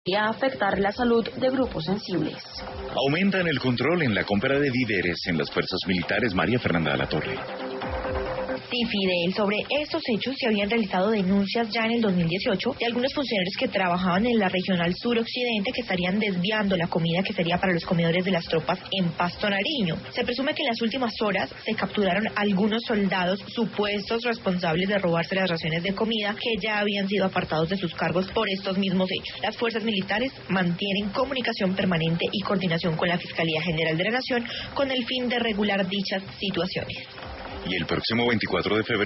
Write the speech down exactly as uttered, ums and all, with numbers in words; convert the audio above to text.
y a afectar la salud de grupos sensibles. Aumentan el control en la compra de víveres en las fuerzas militares. María Fernanda Alatorre. Sí, Fidel, sobre estos hechos se habían realizado denuncias ya en el dos mil dieciocho de algunos funcionarios que trabajaban en la regional suroccidente que estarían desviando la comida que sería para los comedores de las tropas en Pasto, Nariño. Se presume que en las últimas horas se capturaron algunos soldados supuestos responsables de robarse las raciones de comida que ya habían sido apartados de sus cargos por estos mismos hechos. Las fuerzas militares mantienen comunicación permanente y coordinación con la Fiscalía General de la Nación con el fin de regular dichas situaciones. Y el próximo veinticuatro de febrero